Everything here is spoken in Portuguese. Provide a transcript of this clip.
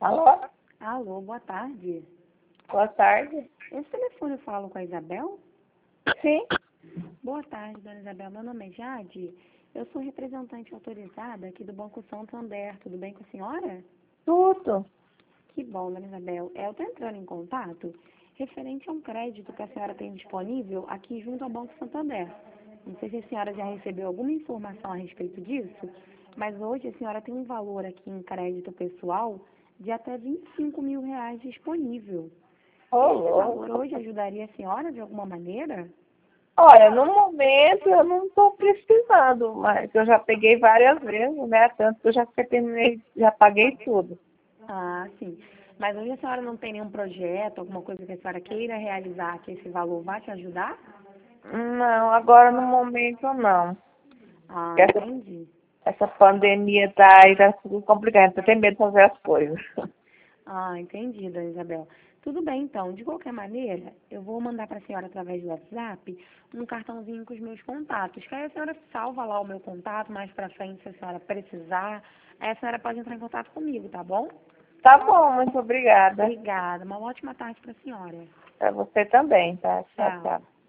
Alô? Alô, boa tarde. Boa tarde. Esse telefone eu falo com a Isabel? Sim? Boa tarde, dona Isabel. Meu nome é Jade. Eu sou representante autorizada aqui do Banco Santander. Tudo bem com a senhora? Tudo. Que bom, dona Isabel. Eu estou entrando em contato referente a um crédito que a senhora tem disponível aqui junto ao Banco Santander. Não sei se a senhora já recebeu alguma informação a respeito disso, mas hoje a senhora tem um valor aqui em crédito pessoal de até R$ 25.000 disponível. Esse valor hoje ajudaria a senhora de alguma maneira? Olha, no momento eu não estou precisando, mas eu já peguei várias vezes, né? Tanto que eu já terminei, já paguei tudo. Ah, sim. Mas hoje a senhora não tem nenhum projeto, alguma coisa que a senhora queira realizar que esse valor vá te ajudar? Não, agora no momento não. Ah, Essa, entendi. essa pandemia tá aí, tá tudo complicado, eu tenho medo de fazer as coisas. Ah, entendi, dona Isabel. Tudo bem, então. De qualquer maneira, eu vou mandar para a senhora através do WhatsApp um cartãozinho com os meus contatos. Que aí a senhora salva lá o meu contato mais para frente, se a senhora precisar. Aí a senhora pode entrar em contato comigo, tá bom? Tá bom, muito obrigada. Obrigada. Uma ótima tarde para a senhora. Para você também, tá? Tchau, Tchau. tchau.